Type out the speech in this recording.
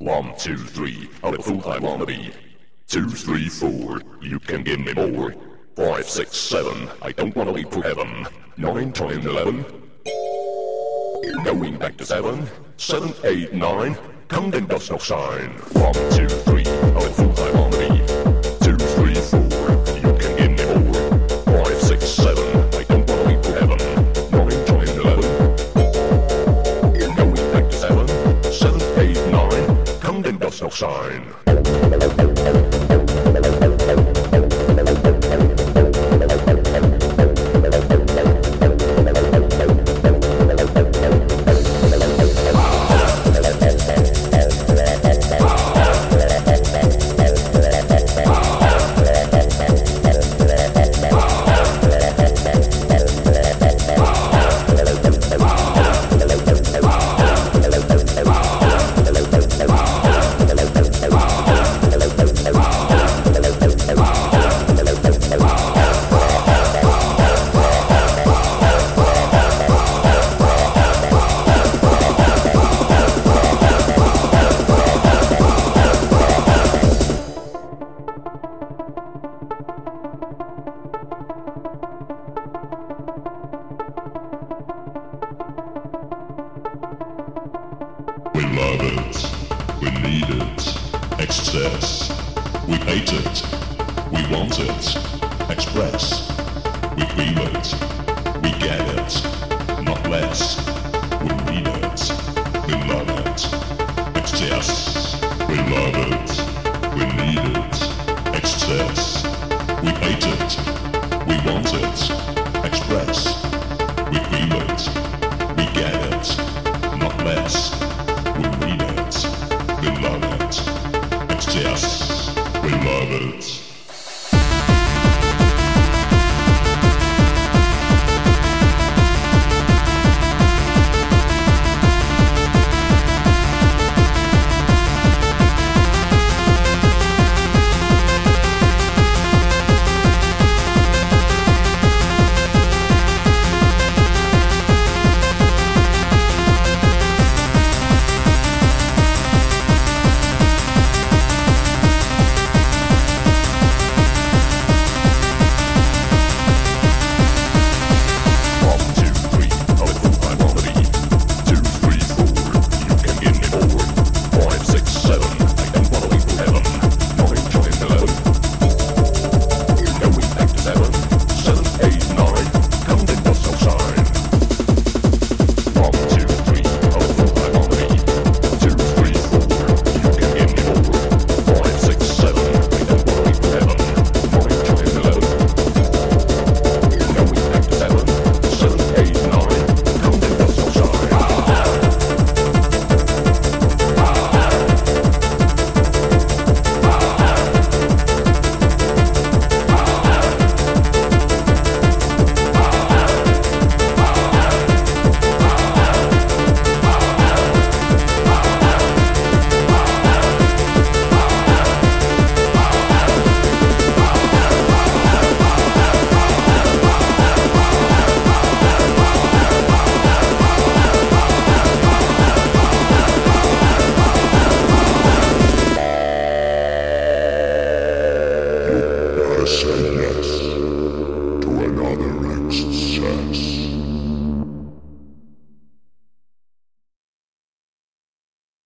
1, 2, 3, I'm a fool I wanna be. 2, 3, 4, you can give me more. 5, 6, 7, I don't wanna leave for heaven. 9, 10, 11, going back to 7. 7, 8, 9, counting does no sign. 1, 2, 3, I'm a fool I wanna be. 2, 3, 4, you can give me more. 5, 6, 7, I don't wanna leave for heaven. 9, 10, 11, going back to 7. 7, 8, 9, counting does no sign. We love it, we need it, excess. We hate it, we want it, express. We feel it, we get it, not less. We need it, we love it, excess.